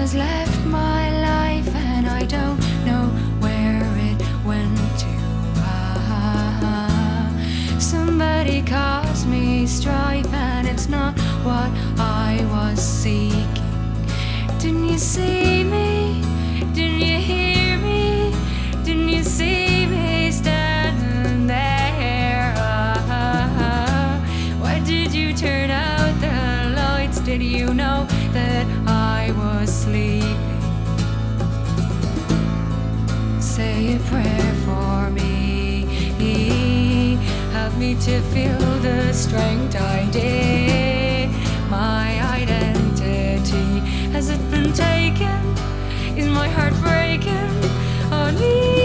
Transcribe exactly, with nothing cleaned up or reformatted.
has left my life and I don't know where it went to. Ah, somebody caused me strife and it's not what I was seeking. Didn't you see me? Didn't you hear me? Didn't you see me standing there? Ah, why did you turn out the lights? Did you know that I was sleeping? Say a prayer for me, help me to feel the strength I did. My identity, has it been taken? Is my heart breaking? Oh,